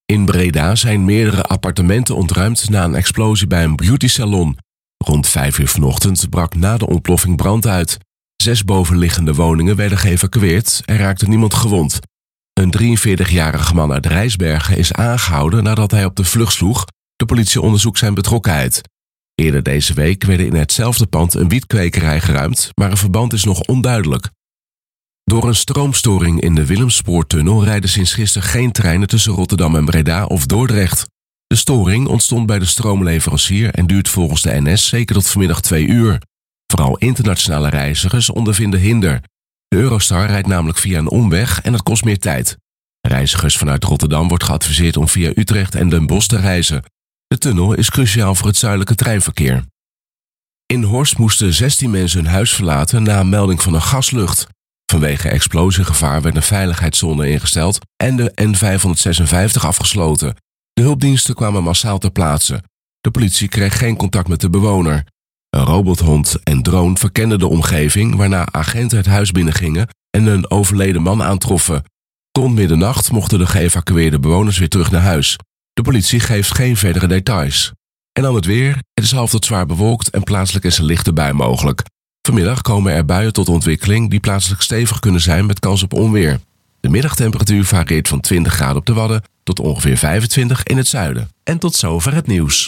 In Breda zijn meerdere appartementen ontruimd na een explosie bij een beautysalon. Rond 5 uur vanochtend brak na de ontploffing brand uit. 6 bovenliggende woningen werden geëvacueerd en raakte niemand gewond. Een 43-jarige man uit Rijsbergen is aangehouden nadat hij op de vlucht sloeg. De politie onderzoekt zijn betrokkenheid. Eerder deze week werden in hetzelfde pand een wietkwekerij geruimd, maar een verband is nog onduidelijk. Door een stroomstoring in de Willemspoortunnel rijden sinds gisteren geen treinen tussen Rotterdam en Breda of Dordrecht. De storing ontstond bij de stroomleverancier en duurt volgens de NS zeker tot vanmiddag 2 uur. Vooral internationale reizigers ondervinden hinder. De Eurostar rijdt namelijk via een omweg en dat kost meer tijd. Reizigers vanuit Rotterdam wordt geadviseerd om via Utrecht en Den Bosch te reizen. De tunnel is cruciaal voor het zuidelijke treinverkeer. In Horst moesten 16 mensen hun huis verlaten na een melding van een gaslucht. Vanwege explosiegevaar werd een veiligheidszone ingesteld en de N556 afgesloten. De hulpdiensten kwamen massaal ter plaatse. De politie kreeg geen contact met de bewoner. Een robothond en drone verkenden de omgeving, waarna agenten het huis binnengingen en een overleden man aantroffen. Rond middernacht mochten de geëvacueerde bewoners weer terug naar huis. De politie geeft geen verdere details. En dan het weer. Het is half tot zwaar bewolkt en plaatselijk is een lichte bui mogelijk. Vanmiddag komen er buien tot ontwikkeling die plaatselijk stevig kunnen zijn met kans op onweer. De middagtemperatuur varieert van 20 graden op de Wadden tot ongeveer 25 in het zuiden. En tot zover het nieuws.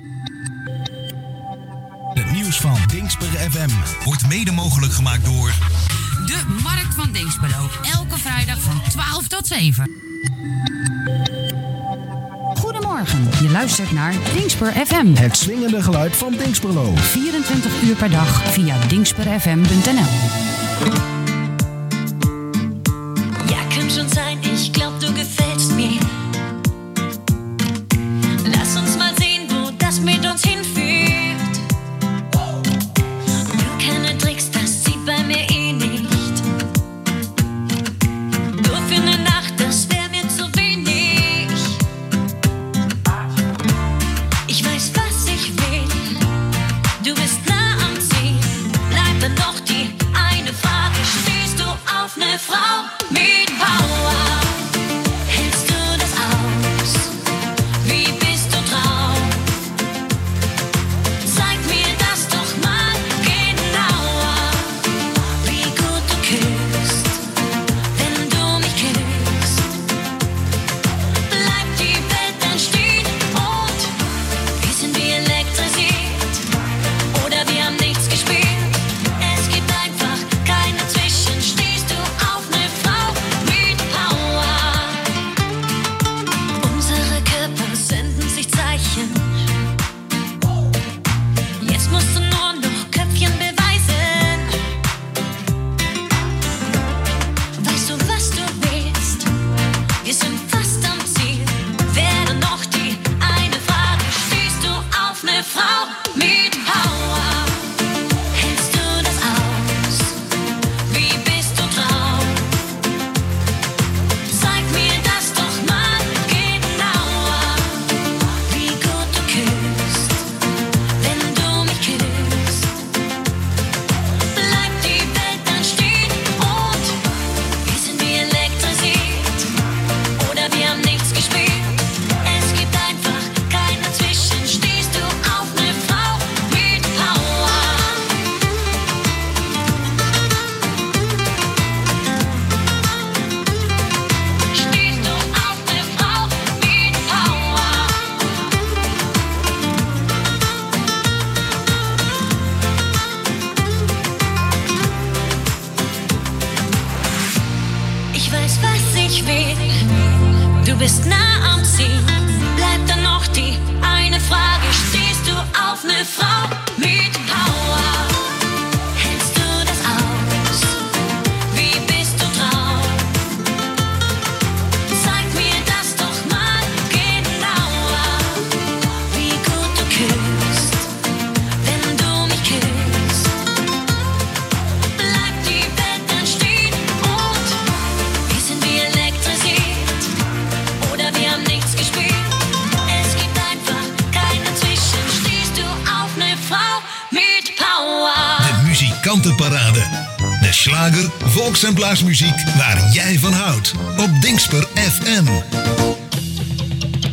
Het nieuws van Dingsper FM wordt mede mogelijk gemaakt door de Markt van Dingsperlo. Elke vrijdag van 12 tot 7. Goedemorgen, je luistert naar Dingsper FM. het swingende geluid van Dingsperlo. 24 uur per dag via dingsperfm.nl. Ja, kann schon sein, ich glaub, du gefällst mir. Lass uns mal sehen, wo das mit uns hinführt. Du keine Tricks, das zieht bei mir eh nicht. Nur für eine Nacht, das wär mir zu wenig. Ich weiß, was ich will. Du bist nah am Ziel. Bleibt dann noch die eine Frage. Stehst du auf ne Frau mit Power? Hältst du das aus? Wie bist du drauf? Zeig mir das doch mal genauer. Wie gut du küsst, wenn du mich küsst. Bleibt die Welt dann stehen und wir sind wie elektrisiert. Oder wir haben nichts gespielt. Es gibt einfach kein Dazwischen. Stehst du auf ne Frau mit Power? Unsere Körper senden sich Zeichen. Jetzt musst du nur noch Köpfchen beweisen. Weißt du, was du willst? Wir sind fast am Ziel. Wäre noch die eine Frage. Stehst du auf ne Frau mit Power? Hältst du das aus? Wie bist du drauf? Zeig mir das doch mal genauer. Wie gut du küsst, wenn du mich küsst. Bleibt die Welt dann stehen und wir sind wie elektrisiert. Oder wir haben nichts gespielt. Es gibt einfach kein Dazwischen. Stehst du auf ne Frau mit Power? Stehst du auf ne Frau mit Power? Ich weiß, was ich will. Du bist nah am Ziel. Bleibt dann noch die eine Frage. Stehst du auf ne Frau mit Power? Hältst du das aus? Wie bist du drauf? Zeig mir das doch mal genauer. Wie gut du küsst, wenn du mich küsst. Bleibt die Welt dann stehen und wir sind wie elektrisiert. Oder wir haben nichts gespielt. Es gibt einfach kein Dazwischen. Stehst du auf ne Frau mit Power? De muzikantenparade. De slager, volks- en blaasmuziek waar jij van houdt. Op Dingsper FM.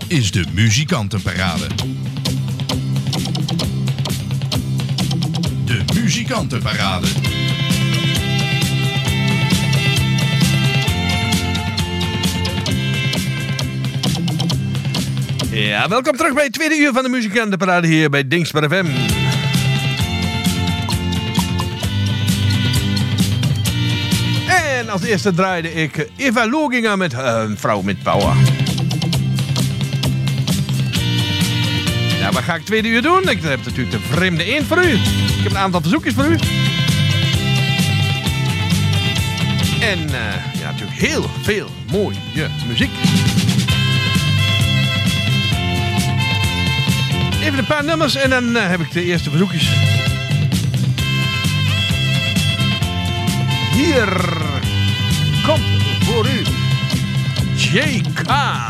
is de Muzikantenparade. De Muzikantenparade. Ja, welkom terug bij het tweede uur van de Muzikantenparade hier bij Dingsper FM. En als eerste draaide ik Eva Loginga met Vrouw met Power. Ja, wat ga ik het tweede uur doen? Ik heb natuurlijk de vreemde eend voor u. Ik heb een aantal verzoekjes voor u. En ja, natuurlijk heel veel mooie muziek. Even een paar nummers en dan heb ik de eerste verzoekjes. Hier komt voor u Jay Khan.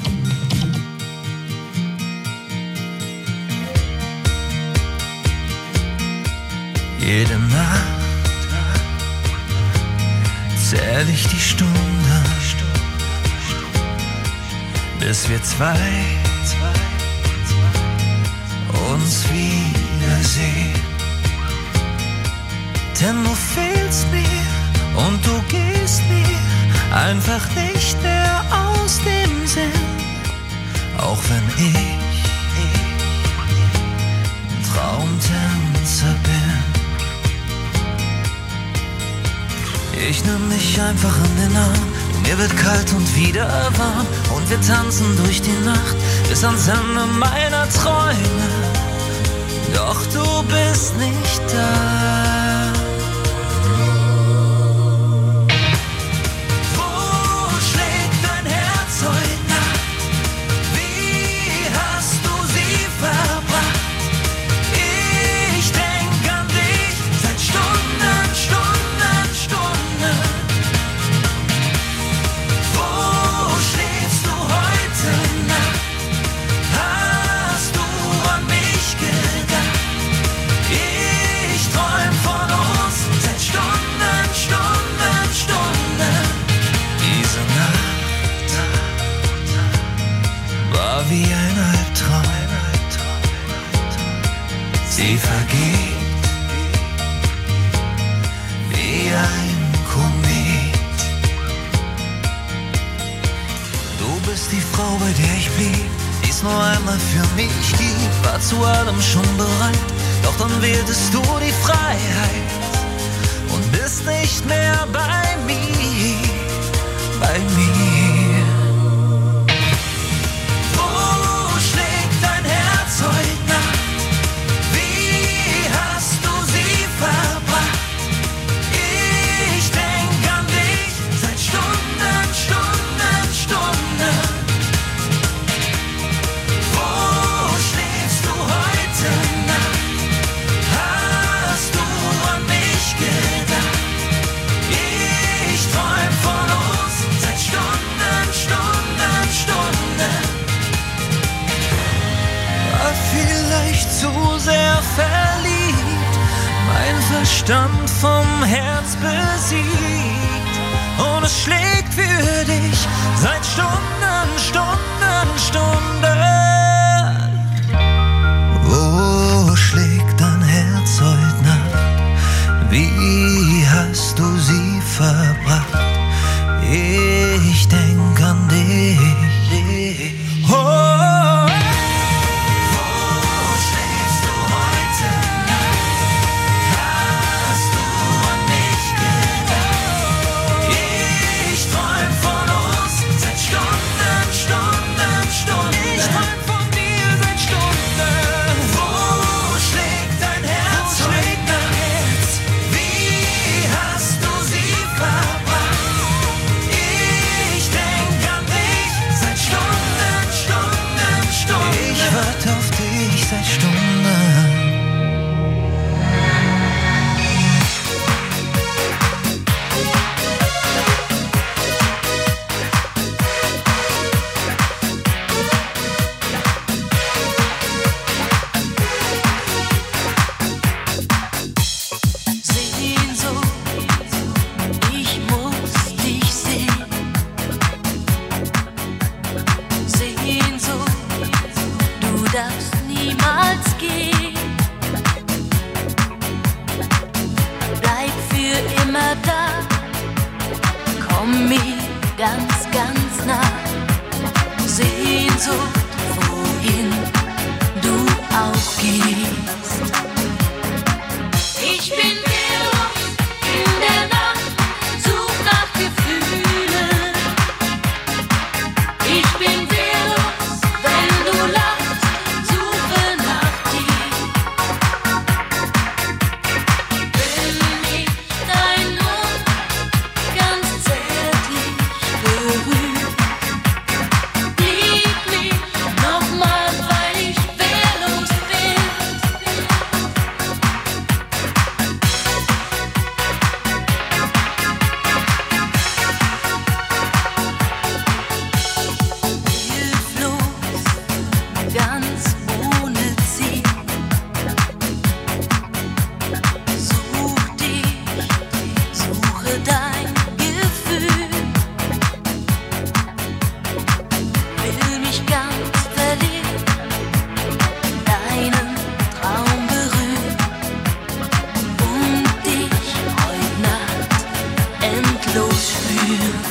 Jede Nacht zähl ich die Stunden, bis wir zwei uns wiedersehen. Denn du fehlst mir und du gehst mir einfach nicht mehr aus dem Sinn. Auch wenn ich ein Traumtänzer bin. Ich nimm dich einfach in den Arm. Mir wird kalt und wieder warm. Und wir tanzen durch die Nacht bis ans Ende meiner Träume. Doch du bist nicht da. Wo schlägt dein Herz heute Nacht? Wie hast du sie verbracht? Ich denk an dich seit Stunden, Stunden, Stunden. Wo schläfst du heute Nacht? Hast du an mich gedacht? Ich träum von uns seit Stunden, Stunden, Stunden. Diese Nacht war wie ein Albtraum. Sie vergeht wie ein Komet. Du bist die Frau, bei der ich blieb, die's nur einmal für mich gibt. War zu allem schon bereit, doch dann wähltest du die Freiheit und bist nicht mehr bei mir, bei mir. Wo schlägt dein Herz heute Nacht? Wie hast du sie verbracht? Ich denk an dich seit Stunden, Stunden, Stunden. Wo schläfst du heute Nacht? Hast du an mich gedacht? Ich träum von uns seit Stunden, Stunden, Stunden. War vielleicht zu sehr verliebt, mein Verstand vom Herz besiegt. Und es schlägt für dich seit Stunden, Stunden, Stunden. Wo schlägt dein Herz heute Nacht? Wie hast du sie verbracht? Ich denk an dich. Oh. Wo schläfst du heute Nacht? Hast du an mich gedacht? Ich träum von uns seit Stunden, Stunden, Stunden. Ich träum von dir seit Stunden. Wo schlägt dein Herz heute Nacht? Wie hast du sie verbracht? Ich denk an dich seit Stunden, für immer da. Komm mir ganz, ganz nah. Sehnsucht, wohin du auch gehst. Ich bin wehrlos in der Nacht, such nach Gefühlen. Ich bin wehrlos, wenn du lachst, suche nach dir. Wenn ich dein Mund ganz zärtlich berührt, lieb mich nochmal, weil ich wehrlos bin. Hilflos, ganz ohne Ziel. Such dich, suche dein Gefühl. Will mich ganz verlieren, deinen Traum berühren und dich heut Nacht endlos spüren.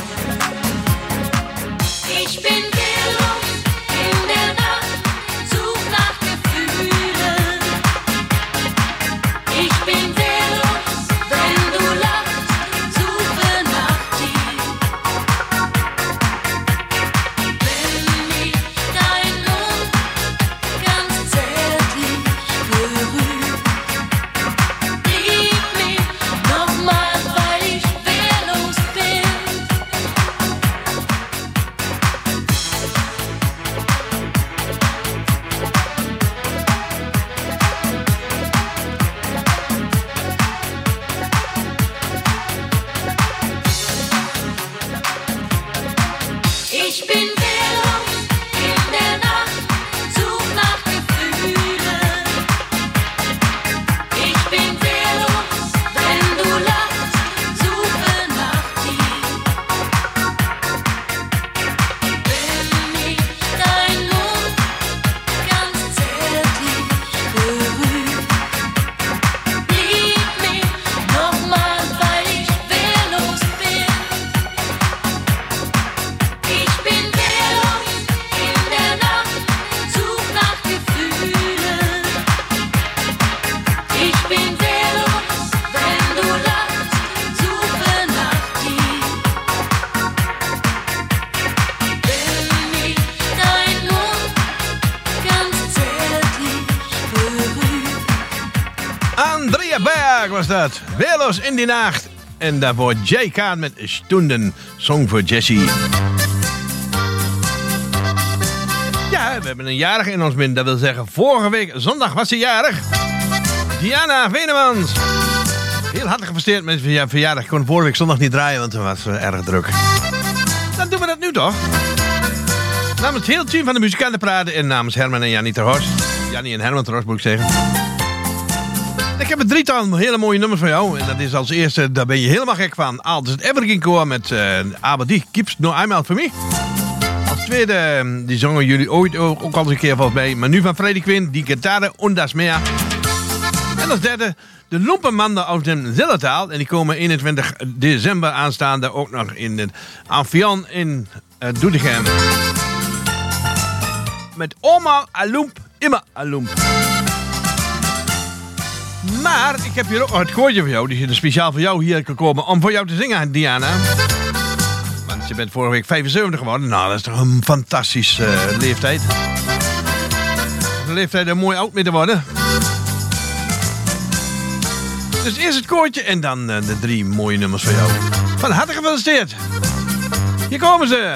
Ich bin wehrlos in der Nacht, such nach Gefühlen. Ich bin wehrlos, wenn du lachst, suche nach dir. Wenn mich dein Mund ganz zärtlich berührt, lieb mich nochmal, weil ich wehrlos bin. Ich bin wehrlos in der Nacht, such nach Gefühlen. Ich bin wehrlos, wenn du lachst, suche nach dir. Wenn mich dein Mund ganz zärtlich berührt, lieb mich nochmal, weil ich wehrlos bin. Ich bin wehrlos in der Nacht, such nach Gefühlen. Ich bin wehrlos, wenn du lachst, suche nach dir. Wenn mich dein Mund ganz zärtlich berührt. Andrea Berg was dat. Weerloos in die nacht. En daarvoor Jay Kaan met Stunden. Song voor Jessie. Ja, we hebben een jarige in ons midden. Dat wil zeggen, vorige week zondag was ze jarig. Diana Venemans. Heel hartelijk gefeliciteerd met je verjaardag. Ik kon vorige week zondag niet draaien, want toen was het erg druk. Dan doen we dat nu toch? Namens het hele team van de muzikanten praten en namens Herman en Jannie ter Horst. Jannie en Herman ter Horst moet ik zeggen. Ik heb een drietal hele mooie nummers voor jou. En dat is als eerste, daar ben je helemaal gek van. Alt is het Evergreen Koor met Aber die gibt's nur einmal für mich. Als tweede, die zongen jullie ooit ook al eens een keer volgens mij. Maar nu van Freddy Quinn, die Gitarre und das Meer. En als derde, de Lumpenmannen uit dem Zillertaal. En die komen 21 december aanstaande ook nog in het Amphion in Doetinchem. Met Oma Alump, immer Alump. Maar ik heb hier ook nog het koortje voor jou. Die is speciaal voor jou hier gekomen om voor jou te zingen, Diana. Want je bent vorige week 75 geworden. Nou, dat is toch een fantastische leeftijd. Een leeftijd om mooi oud mee te worden. Dus eerst het koortje en dan de drie mooie nummers voor jou. Van harte gefeliciteerd. Hier komen ze.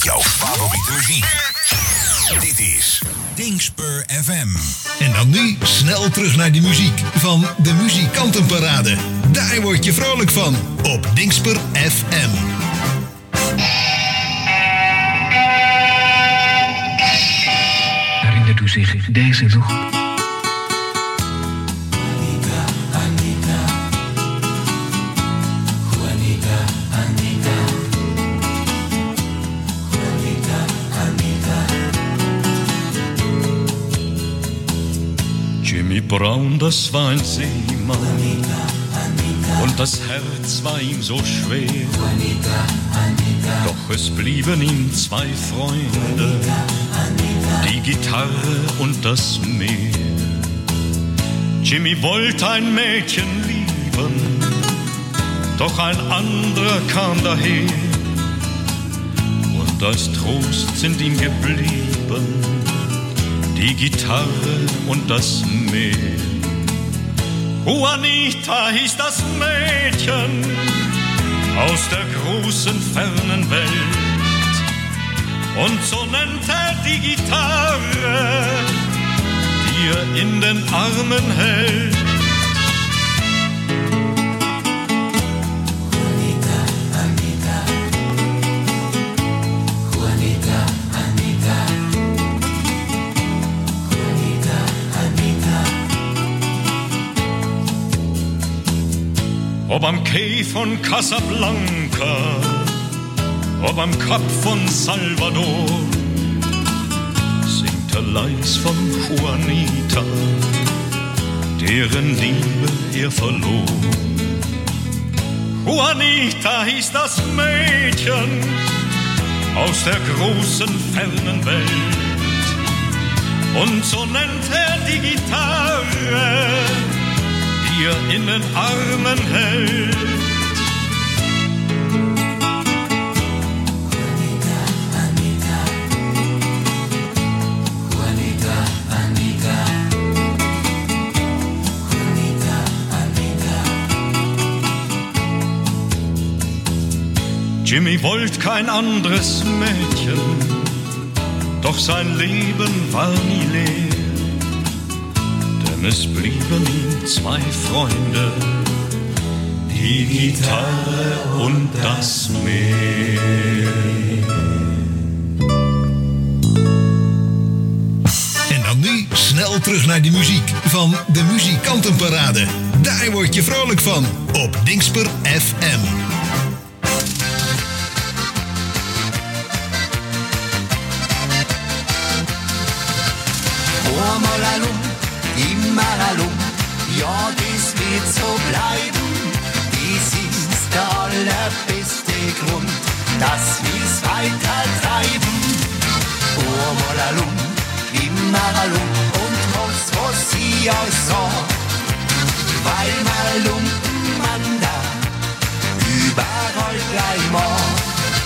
met jouw favoriete muziek. Dit is Dingspur FM. En dan nu snel terug naar de muziek van de Muzikantenparade. Daar word je vrolijk van op Dingspur FM. Herinnert u zich deze nog? Jimmy Brown, das war ein Seemann, und das Herz war ihm so schwer. Doch es blieben ihm zwei Freunde, die Gitarre und das Meer. Jimmy wollte ein Mädchen lieben, doch ein anderer kam daher. Und als Trost sind ihm geblieben die Gitarre und das Meer. Juanita hieß das Mädchen aus der großen fernen Welt. Und so nennt er die Gitarre, die er in den Armen hält. Ob am Quai von Casablanca, ob am Kap von Salvador, singt er leis von Juanita, deren Liebe er verlor. Juanita hieß das Mädchen aus der großen fernen Welt. Und so nennt er die Gitarre, die er in den Armen hält. Jimmy wollte kein anderes Mädchen, doch sein Leben war nie leer. Denn es blieben ihm zwei Freunde, die Gitarre und das Meer. En dan nu snel terug naar de muziek van de Muzikantenparade. Daar word je vrolijk van op Dingspur FM. Einmal allum, immer allum, ja, das wird so bleiben. Das ist der allerbeste Grund, dass wir's weiter treiben. Einmal allum, immer allum, und was ich auch sag. Weil mal Lumpen da überall gleich mag.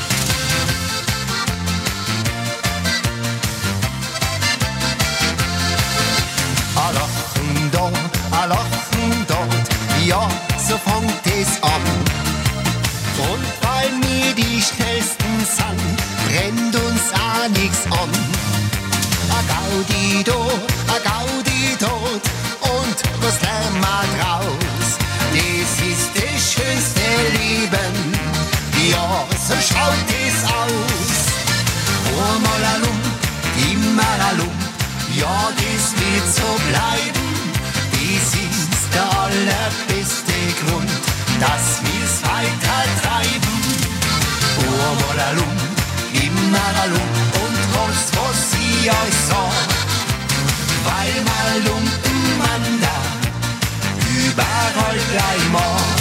Ein Lachen dort, ja, so fängt es an. Und weil wir die Schnellsten sind, brennt uns auch nichts an. A Gaudi dort, und was lernen wir draus? Das ist das schönste Leben, ja, so schaut es aus. Einmal allum, immer allum, ja, das wird so bleiben. Das ist der allerbeste Grund, dass wir's weiter treiben. Einmal allum, immer allum, und was ich euch sag. Weil mal Lumpen da überall gleich mag.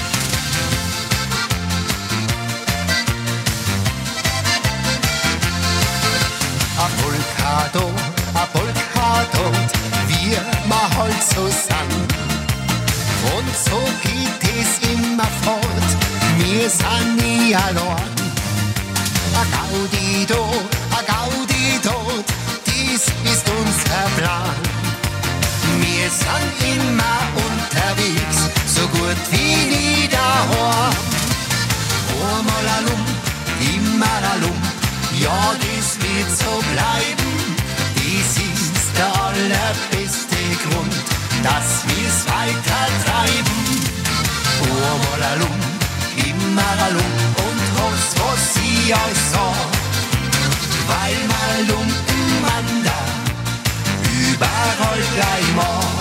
A Polka dort, wir ma halt so sind. Und so geht es immer fort, wir sind nie allein. A Gaudi dort, dies ist unser Plan. Wir sind immer unterwegs, so gut wie nie daheim. Einmal allum, immer allum, Ja, dies wird so bleiben. Dies ist der allerbeste Grund, dass wir's weiter treiben. Einmal alum, immer alum und was ich euch sag. Weil mal Lumpen man da überall gleich mag.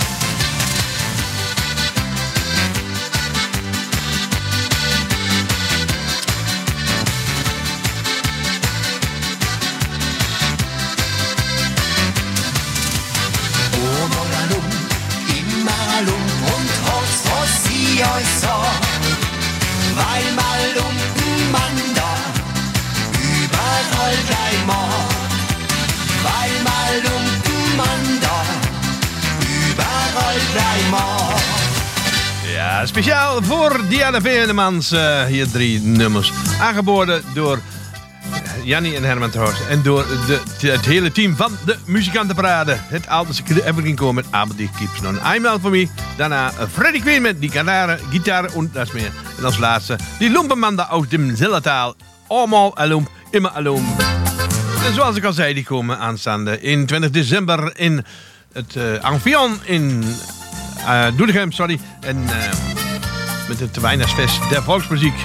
Und was ich euch sag, weil mal unten man da überall gleich mag, weil mal unten man da überall gleich mag. Ja, speciaal voor Diana Venemans, hier 3 nummers. Aangeboden door Jannie en Herman trouwens. En door het hele team van de Muzikantenparade. Het oude Evergreen Core met Abel Keeps On. I'm Out For Me. Daarna Freddie Quinn met die gitaar en dat is meer. En als laatste die Lumpenmanda uit de Zillataal. Allemaal alum, immer alum. En zoals ik al zei, die komen aanstaande in 20 december in het Amphion in Doetinchem, sorry. En met het Weihnachtsfest der Volksmuziek.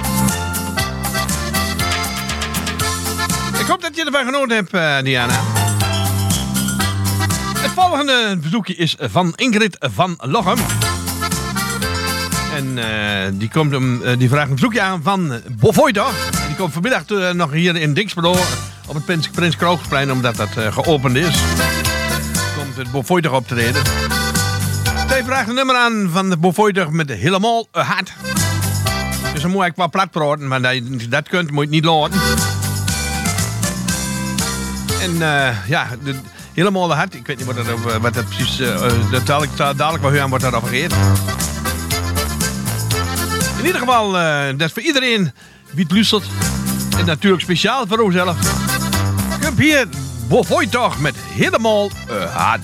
Ik hoop dat je ervan genoten hebt, Diana. Het volgende verzoekje is van Ingrid van Lochem. En die vraagt een verzoekje aan van Bofoito. Die komt vanmiddag nog hier in Dinxperlo op het Prins Kroogsplein, omdat dat geopend is. Komt het Bofoito optreden. Zij vraagt een nummer aan van de Bofoito met helemaal hard. Dus dan moet ik wel plat praten, maar dat kunt, moet je niet laten. En helemaal hard. Ik weet niet wat dat precies... dadelijk bij u aan wordt daarover gegeven. In ieder geval, dat is voor iedereen wie het luistert. En natuurlijk speciaal voor uzelf. Kom hier, Bofoy toch met helemaal hard.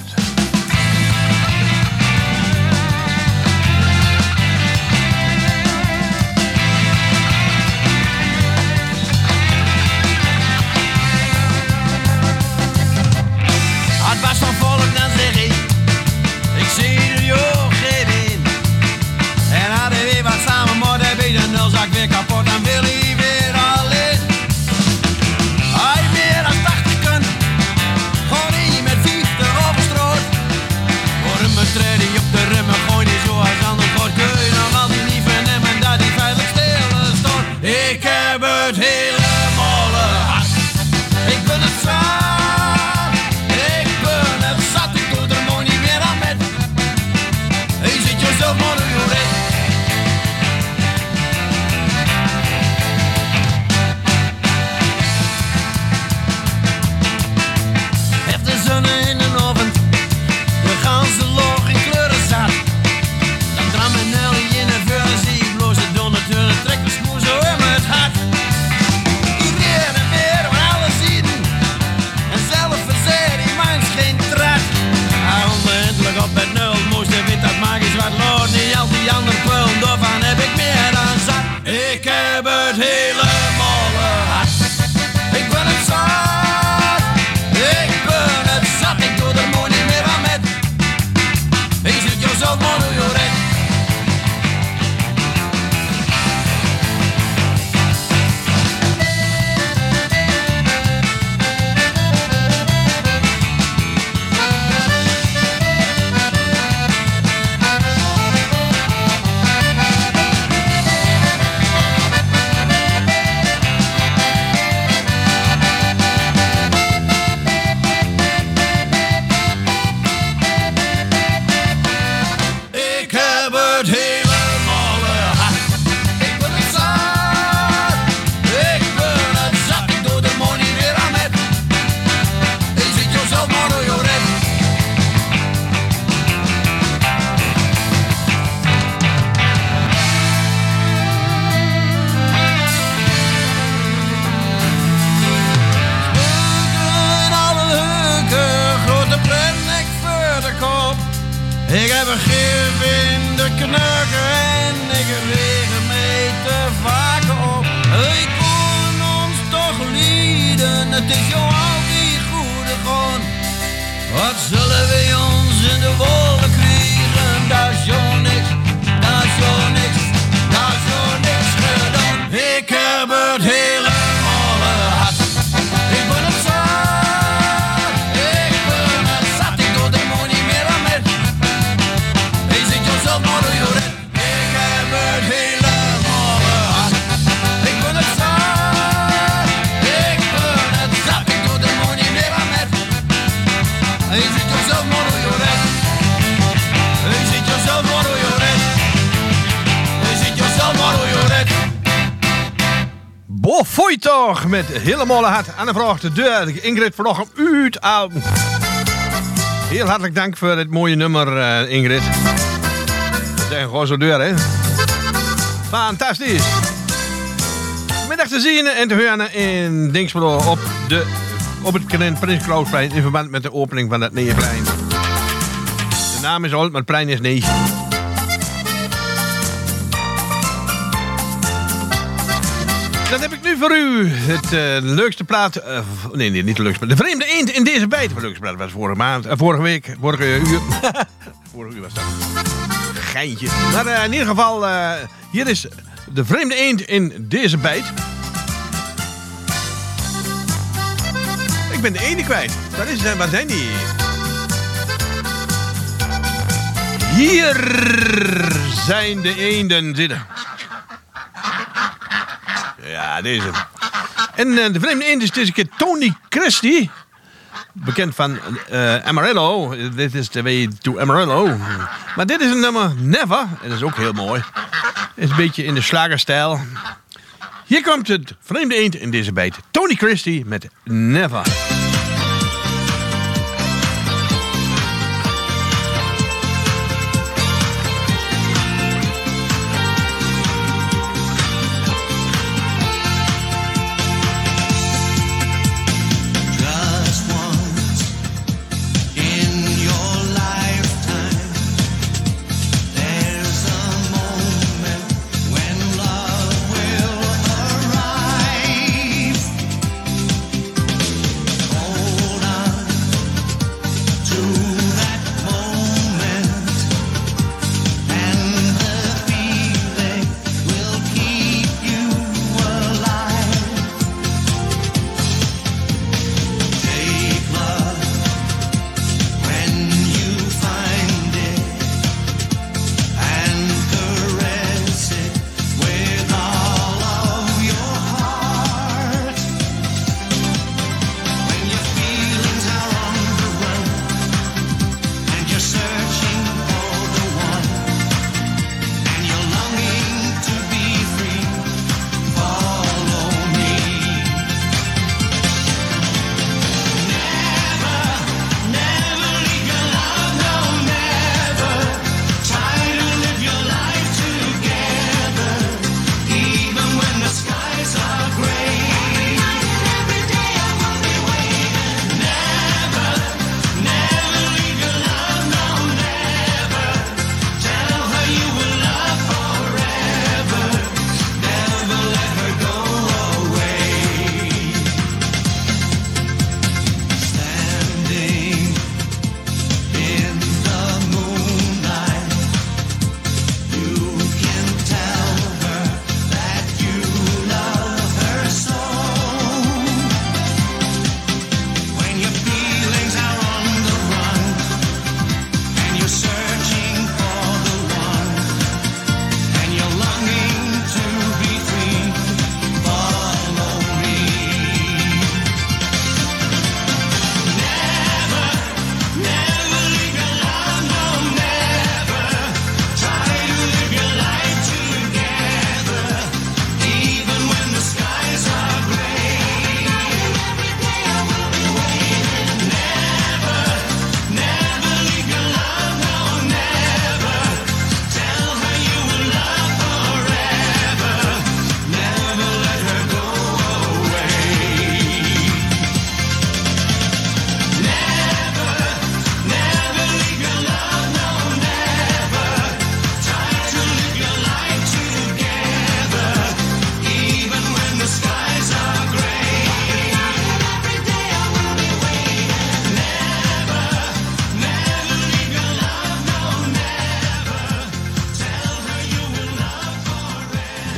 Ik weer kapot en wil hij weer alleen. Hij meer dan 80 kunt, gewoon niet met 50 op straat. Voor een betreding op de remmen, gooi niet zoals anders voor. Kun je nog altijd niet vernemen dat hij veilig stil stond. Ik heb het helemaal hard. Ik ben het zat. Ik ben het zat. Ik doe er mooi niet meer aan met. Je zit jezelf maar nu recht. In de oven, de ganse loog in kleuren zat. Dan dram en Nelly in het vuur en zie ik bloos de donaturen trekken smoes zo in het hart. Iedereen en weer van alle zieden, en zelf verzet die mijns geen trat. Hij onbehendelijk op het nul, moest de wit dat magisch wat lood. Niet al die andere kwullen, daarvan heb ik meer dan zat. Ik heb het helemaal hard. Ik ben het zat. Ik doe er mooi niet meer aan met. Je zit jezelf maar nu je recht. Ik heb een gif in de knukken en ik regen mee te vaak op. Ik kon ons toch lieden het is jou altijd goed gegaan. Wat zullen we ons in de wolken krijgen? Dat is jou niks, dat is jou niks, dat is jou niks gedaan. Ik heb het helemaal gehad. Ik ben het zat, ik ben het zat. Ik doe er maar niet meer aan met. Je ziet jezelf maar hoe je redt. Ik heb het helemaal gehad. Ik ben het zat, ik ben het zat. Ik doe er maar niet meer aan met. Je ziet jezelf maar hoe je redt. Je ziet jezelf maar hoe je redt. Je ziet jezelf maar hoe je redt. Bo, foei toch, met helemaal hard aan de vraag de deur. Ingrid vanochtend uit album. Heel hartelijk dank voor het mooie nummer, Ingrid. We zeggen gewoon zo deur, hè. Fantastisch. Middag te zien en te horen in Dingsbelo op het Prins Klausplein in verband met de opening van het Neerplein. De naam is oud, maar het plein is niet. Dat heb ik nu voor u. Het leukste plaat... nee, niet de leukste plaat. De vreemde eend in deze bijt. De leukste plaat was vorige maand. Vorige week. Vorige uur. Vorige uur was dat. Geintje. Maar in ieder geval... hier is de vreemde eend in deze bijt. Ik ben de eenden kwijt. Waar zijn die? Hier zijn de eenden zitten. Ja, deze. En de vreemde eend is deze keer Tony Christie. Bekend van Amarillo. Dit is The Way to Amarillo. Maar dit is een nummer Never. En dat is ook heel mooi. Het is een beetje in de slagerstijl. Hier komt het vreemde eend in deze bijt. Tony Christie met Never.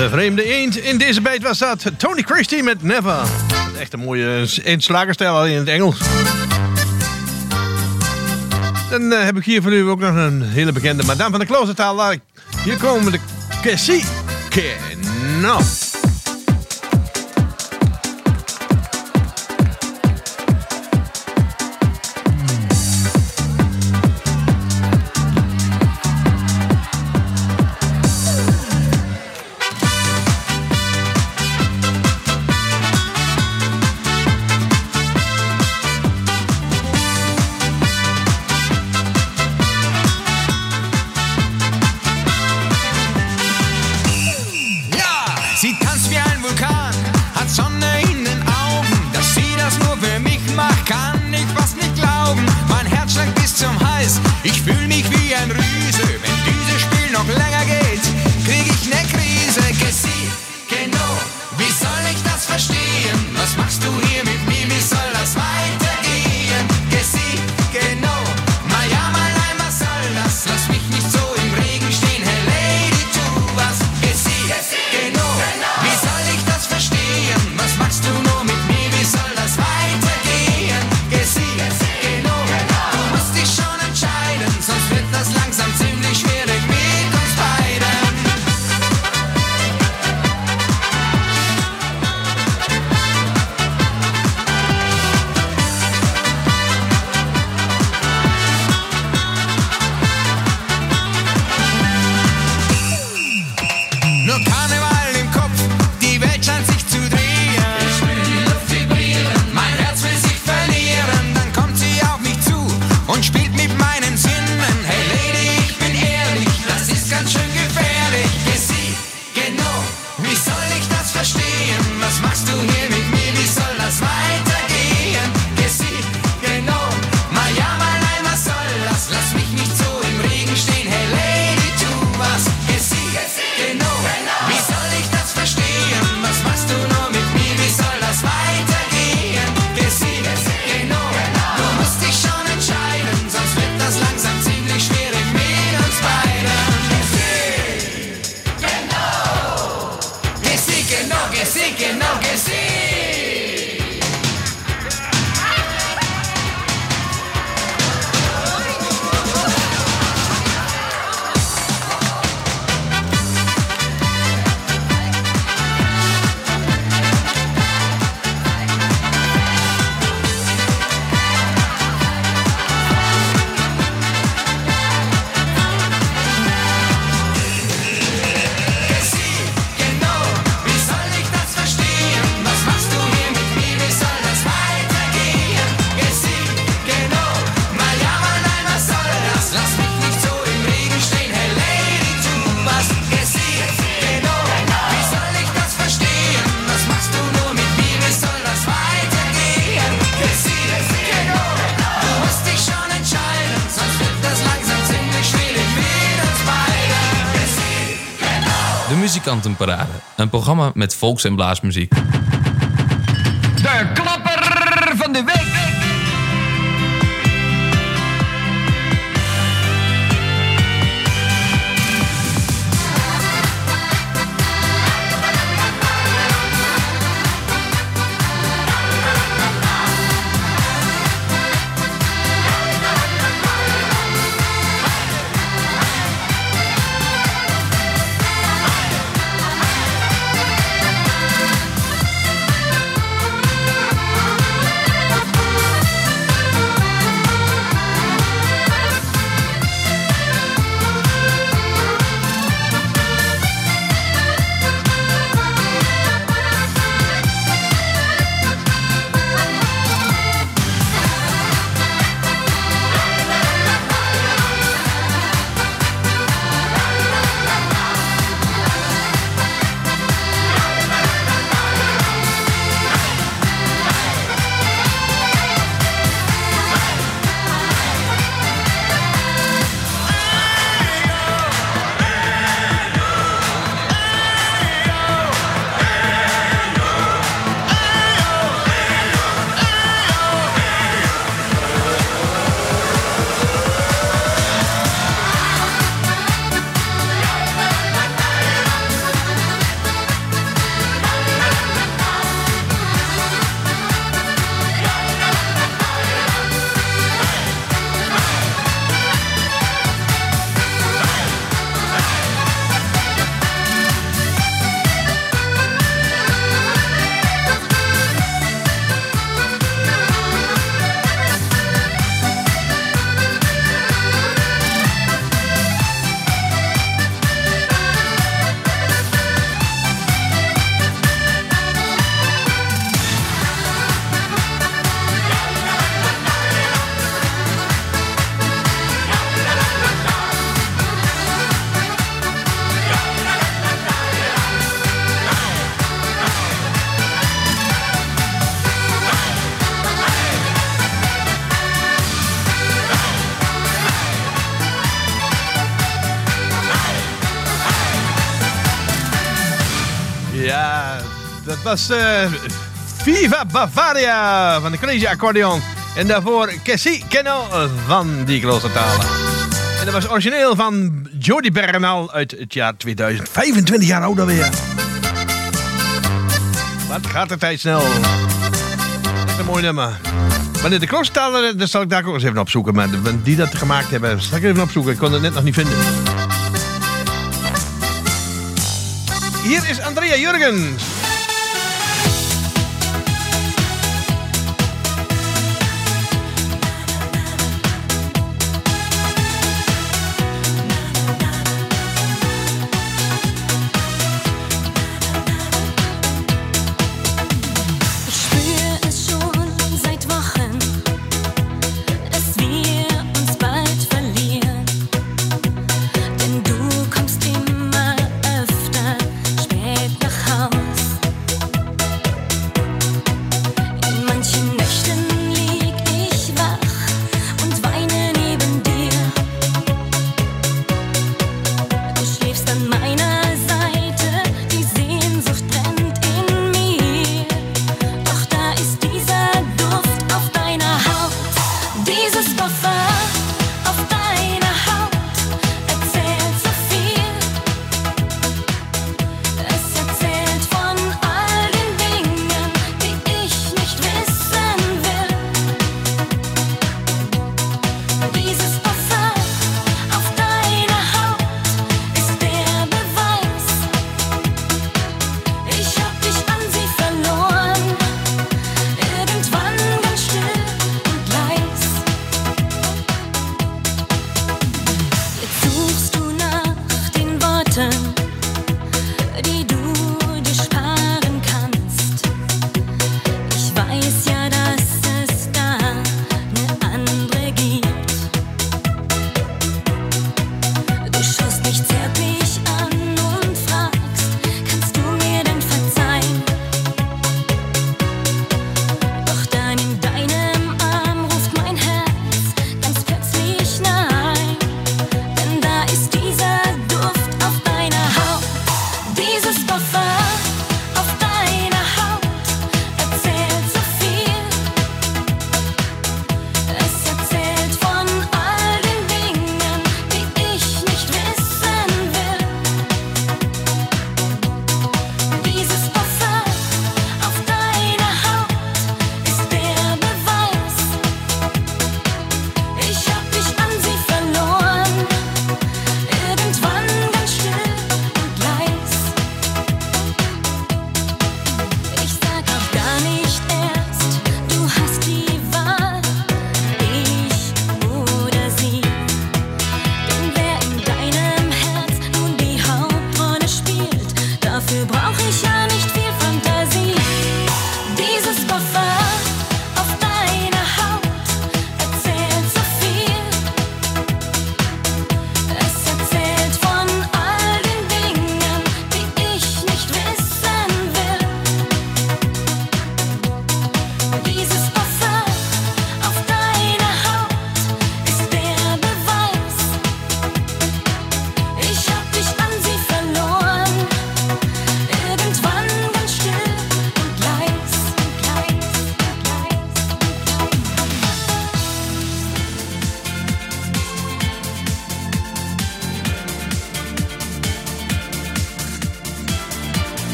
De vreemde eend in deze beet was dat. Tony Christie met Never. Echt een mooie eendslagerstijl, alleen in het Engels. Dan heb ik hier voor u ook nog een hele bekende Madame van de Kloostertaal. Hier komen de Cassie Keno. Sie tanzt wie ein Vulkan, hat Sonne in den Augen. Dass sie das nur für mich macht, kann ich fast nicht glauben. Mein Herz schlägt bis zum Hals, ich fühl mich wie ein Riese. Wenn dieses Spiel noch länger geht, krieg ich ne Krise. Gessie, genau, wie soll ich das verstehen? Was machst du hier mit mir, wie soll das weitergehen? Gessie, genau, mal ja, mal nein, was soll das? Lass mich nicht so im Regen stehen, hey Lady, tu was. Gessie, genau. Wie soll ich das verstehen? Was machst du nur mit mir? Wie soll das weitergehen? Gessie, genau. Du musst dich schon entscheiden, sonst wird das langsam ziemlich schwierig mit uns beiden. Nur Karneval im Kopf, die Welt scheint sich zu drehen. Ich will die Luft vibrieren, mein Herz will sich verlieren. Dann kommt sie auf mich zu und spielt mit meinen Sinnen. Hey Lady, ich bin ehrlich, das ist ganz schön gefährlich. Gessie, genau, wie soll ich das verstehen? Was machst du hier mit mir, wie soll das weitergehen? Gessie, genau, mal ja, mal nein, was soll das? Lass mich nicht so im Regen stehen, hey Lady, tu was. Gessie, genau, wie soll ich das verstehen? Was machst du nur mit mir, wie soll das weitergehen? Gessie, genau, du musst dich schon entscheiden, sonst wird das langsam ziemlich schwierig mit uns beiden. Gessie, genau, Gessie, genau, Gessie. Gessie, genau, wie soll ich das verstehen? Was machst du hier mit mir, wie soll das weitergehen? Gessie, genau, mal ja, mal nein, was soll das? Lass mich nicht so im Regen stehen, hey Lady, tu was. Gessie, genau, wie soll ich das verstehen? Was machst du nur mit mir, wie soll das weitergehen? Gessie, genau, du musst dich schon entscheiden, sonst wird das langsam ziemlich schwierig mit uns beiden. Gessie, genau. De Muzikantenparade, een programma met volks- en blaasmuziek. De klapper van de week. Dat was Viva Bavaria van de Crazy Accordion. En daarvoor Cassie Kennel van die Kloostertalen. En dat was origineel van Jody Bernal uit het jaar 2000. 25 jaar oud alweer. Wat gaat de tijd snel. Dat is een mooi nummer. Wanneer de Kloostertalen, dan zal ik daar ook eens even opzoeken. Maar die dat gemaakt hebben, zal ik even opzoeken. Ik kon het net nog niet vinden. Hier is Andrea Jurgens.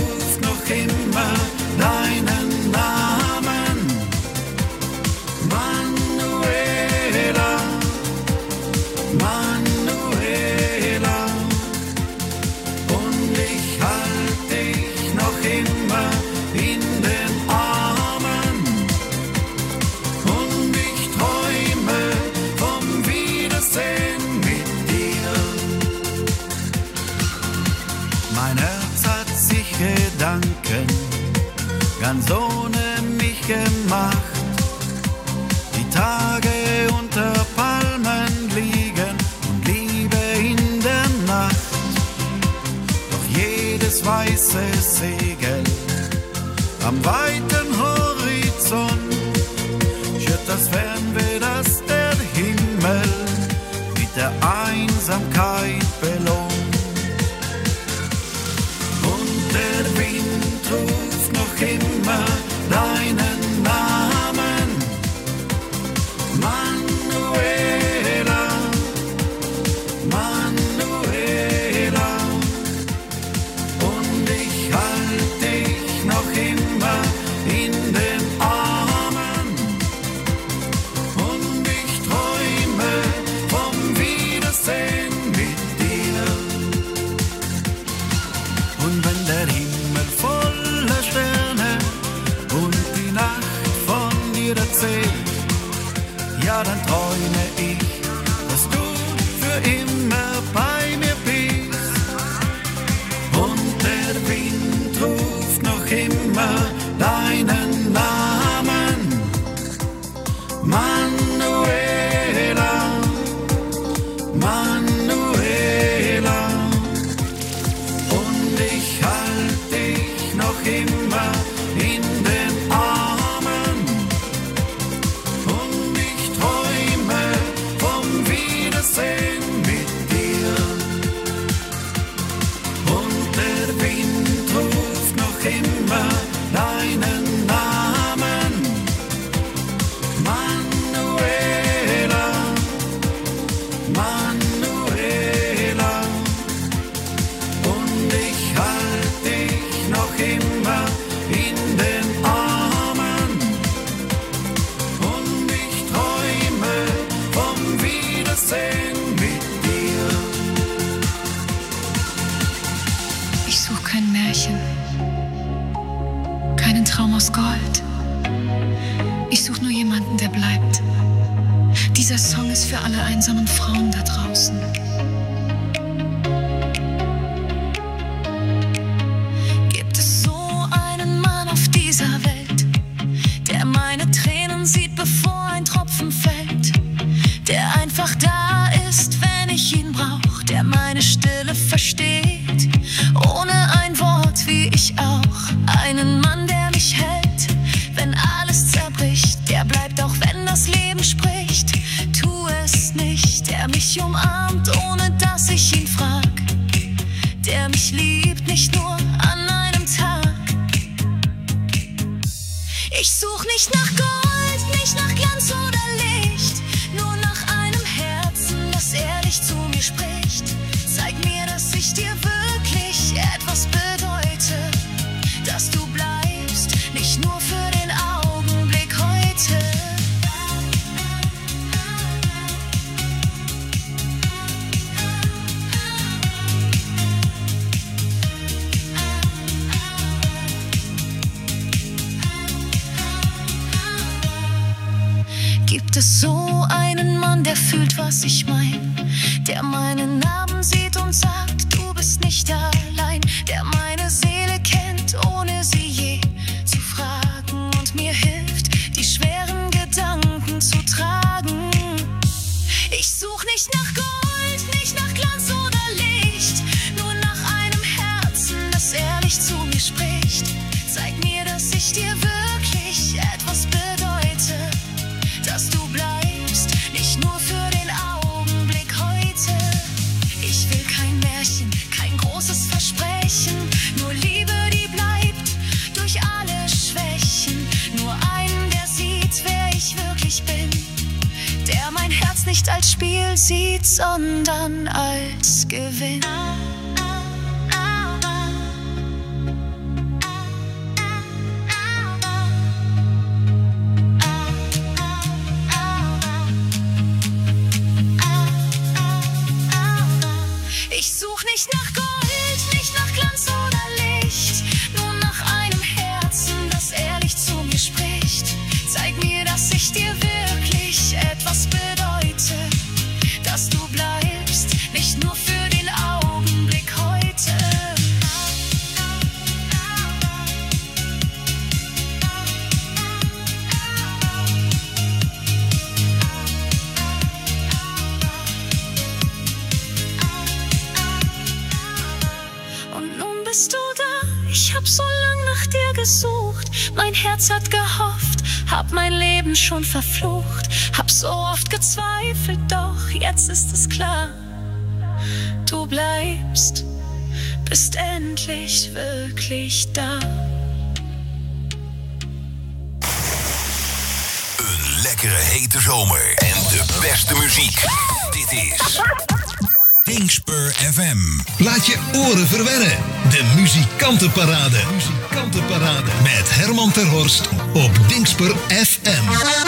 Immer deinen Namen. Mein Herz hat sich Gedanken ganz ohne mich gemacht. Die Tage unter Palmen liegen und Liebe in der Nacht. Doch jedes weiße Segel am weiten Horizont schürt das Fernweh, das der Himmel mit der Einsamkeit belohnt. Und der Wind ruft noch immer deinen Namen, Manuela, Manuela. Und ich halte dich noch immer in den Armen und ich träume vom Wiedersehen mit dir. Und wenn der Himmel voller Sterne und die Nacht von dir erzählt, ja, dann träume ich, dass du für immer bei mir bist. Und der Wind ruft noch immer deinen Namen, Manuela, Manuela. Und ich halte dich noch immer in den Armen und ich träume vom Wiedersehen mit dir. Und der Wind ruft noch immer deinen Namen, Manuela, Manuela. Und ich halte dich noch immer in den Armen und ich träume vom Wiedersehen mit dir. Ich suche kein Märchen, keinen Traum aus Gold. Ich suche nur jemanden, der bleibt. Dieser Song ist für alle einsamen Frauen da draußen. Gibt es so einen Mann auf dieser Welt, der meine Tränen sieht, bevor ein Tropfen fällt, der einfach da ist, wenn ich ihn brauch, der meine Stille versteht, ohne ein Wort, wie ich auch. Einen Mann, der mich hält, wenn alles zerbricht, der bleibt, auch wenn das Leben spricht. Tu es nicht, der mich umarmt, ohne dass ich ihn frag, der mich liebt, nicht nur an einem Tag. Ich such nicht nach Gold, nicht nach Glanz oder Licht, nur nach einem Herzen, das ehrlich zu mir spricht. Zeig mir, dass ich dir wirklich etwas bedeute, dass du bleibst, nicht nur für den Augenblick heute. Gibt es so einen Mann, der fühlt, was ich mein, der meine Narben sieht und sagt, du bist nicht allein, der meine Seele kennt, ohne sie je zu fragen und mir hilft, die schweren Gedanken zu tragen. Ich such nicht nach Gold, nicht nach Glanz oder Licht, nur nach einem Herzen, das ehrlich zu mir spricht. Zeig mir, dass ich dir wirklich etwas bedeute, dass du bleibst, nicht nur für den Augenblick heute. Ich will kein Märchen, kein großes Versprechen, nur Liebe, die bleibt durch alle Schwächen. Nur einen, der sieht, wer ich wirklich bin, der mein Herz nicht als Spiel sieht, sondern als Gewinn. Ich such nicht nach Gold, nicht nach Glanz oder Licht, nur nach einem Herzen, das ehrlich zu mir spricht. Zeig mir, dass ich dir wirklich etwas bedeute, dass du bleibst, nicht nur für den Augenblick heute. Hab so lang nach dir gesucht, mein Herz hat gehofft, hab mein Leben schon verflucht, hab so oft gezweifelt, doch jetzt ist es klar, du bleibst, bist endlich wirklich da. Een lekkere hete zomer en de beste muziek. Dit is Dingspur FM. Laat je oren verwennen. De muzikantenparade. Muzikantenparade. Met Herman ter Horst op Dingspur FM.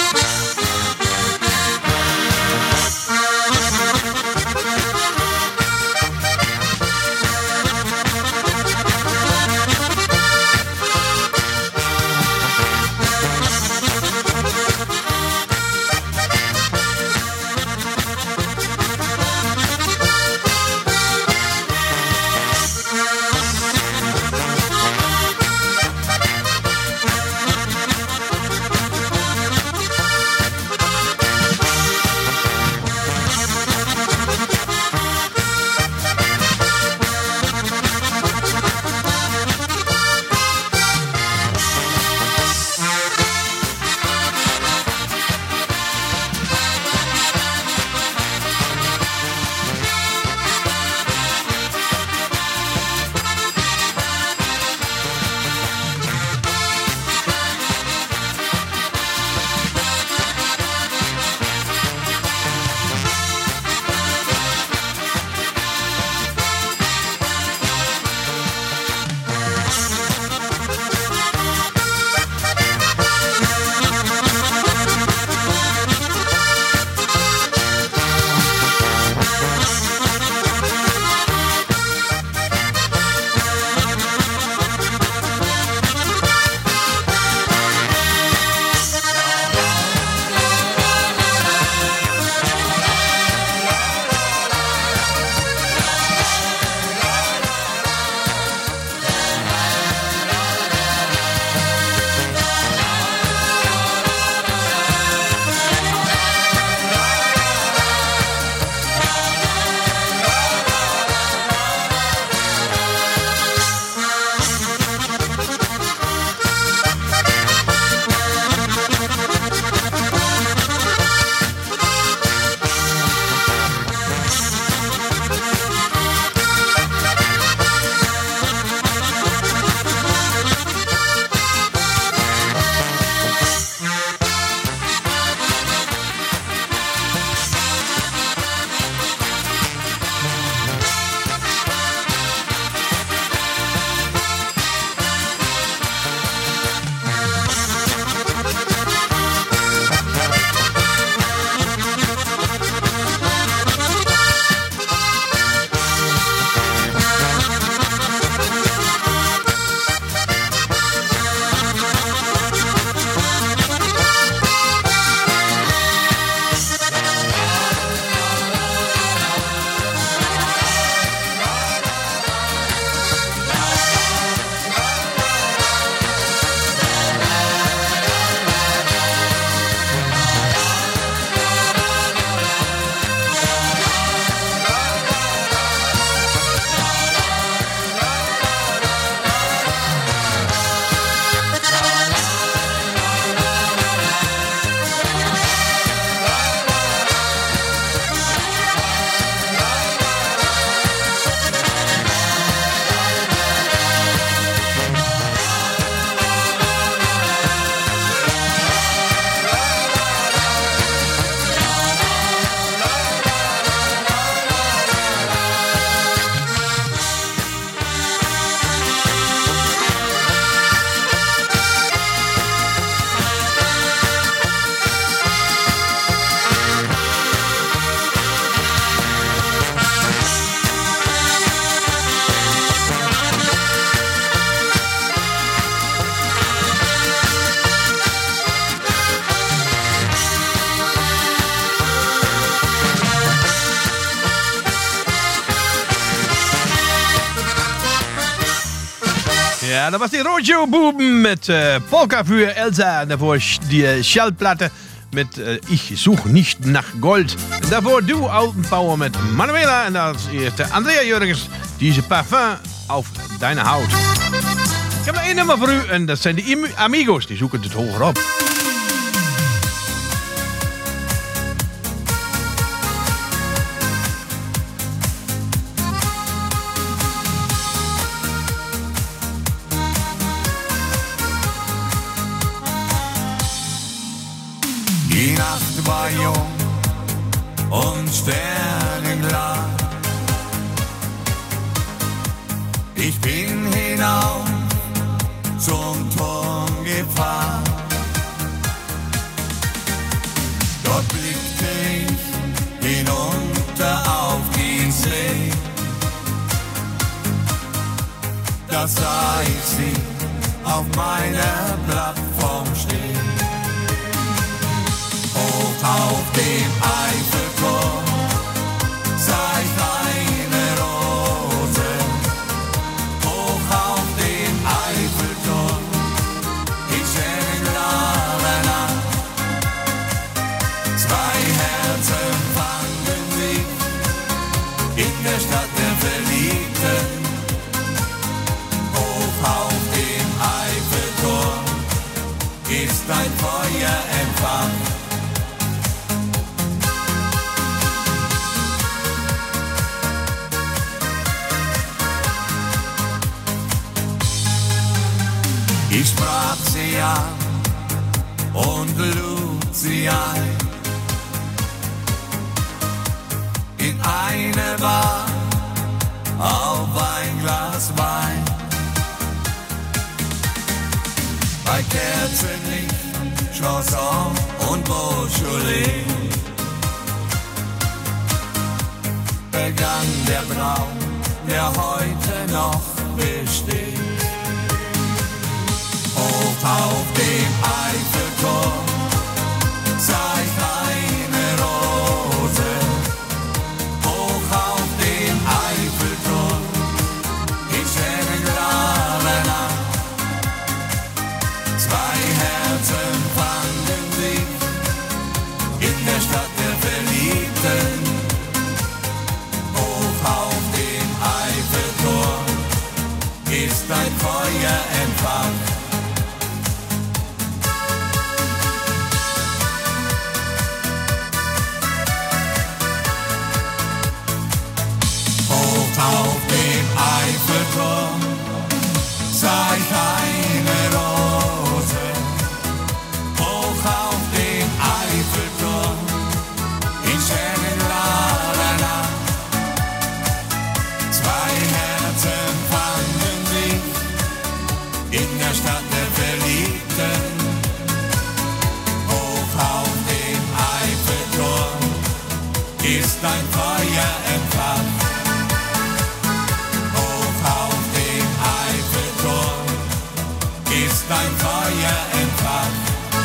Ja, dat was die Rojo Buben met Polka für Elsa. En daarvoor die Schallplatte met Ich suche nicht nach Gold. En daarvoor Du Altenbauer met Manuela. En als eerste Andrea Jurgens, diese Parfum auf deine Haut. heb nog één nummer voor u en dat zijn de Amigos. Die zoeken het hoger op. Die Nacht war jung und sternengleich. Ich bin hinauf zum Turm gefahren. Dort blickte ich hinunter auf die See. Da sah ich sie auf meiner Plattform stehen. Hoch auf dem Eiffelturm sah ich eine Rose. Hoch auf dem Eiffelturm, ich klare Nacht. Zwei Herzen fanden sich in der Stadt der Verliebten. Hoch auf dem Eiffelturm ist ein Feuer entfacht. Ich sprach sie an und lud sie ein in eine Bar auf ein Glas Wein. Bei Kerzenlicht, Chanson und Beaujolais begann der Traum, der heute noch besteht. Hoch auf dem Eiffelturm sah ich eine Rose. Hoch auf dem Eiffelturm, ich klare Nacht. Zwei Herzen fanden sich in der Stadt der Verliebten. Hoch auf dem Eiffelturm ist ein Feuer entfacht. Auf dem Eiffelturm sah ich eine Rose. Hoch auf dem Eiffelturm, ich klare Nacht. Zwei Herzen fanden sich in der Stadt der Verliebten. Hoch auf dem Eiffelturm ist ein Feuer entfacht. Ein Feuer entfacht.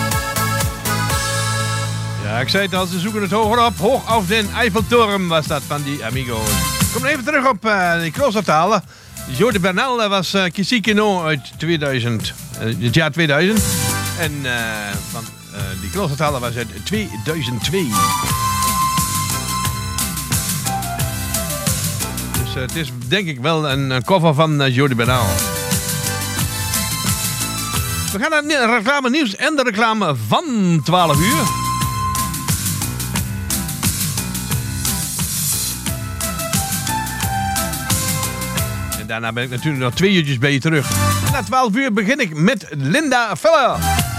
Ja, ik zei het al, ze zoeken het hoger op. Hoog op den Eiffelturm was dat van die Amigos. Kom even terug op die crossafhalen. Jordi Bernal was Kisikino uit 2000, het jaar 2000. En van die crossafhalen was uit 2002. Dus het is denk ik wel een cover van Jordi Bernal. We gaan naar het reclame nieuws en de reclame van 12 uur. En daarna ben ik natuurlijk nog 2 uurtjes bij je terug. En na 12 uur begin ik met Linda Feller.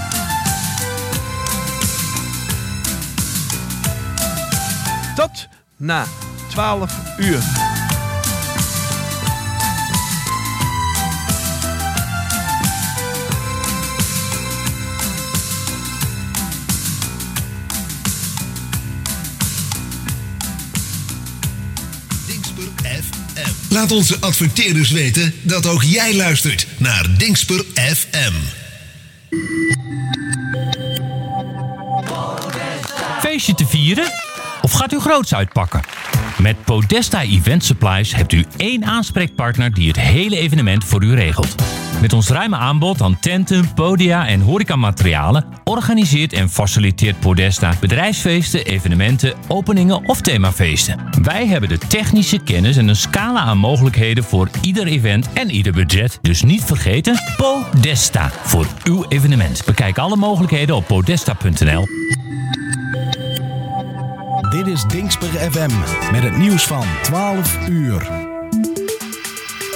Tot na 12 uur. Laat onze adverteerders weten dat ook jij luistert naar Dingsper FM. Feestje te vieren? Of gaat u groots uitpakken? Met Podesta Event Supplies hebt u 1 aanspreekpartner die het hele evenement voor u regelt. Met ons ruime aanbod aan tenten, podia en horecamaterialen organiseert en faciliteert Podesta bedrijfsfeesten, evenementen, openingen of themafeesten. Wij hebben de technische kennis en een scala aan mogelijkheden voor ieder event en ieder budget. Dus niet vergeten, Podesta voor uw evenement. Bekijk alle mogelijkheden op podesta.nl. Dit is Dingsper FM met het nieuws van 12 uur.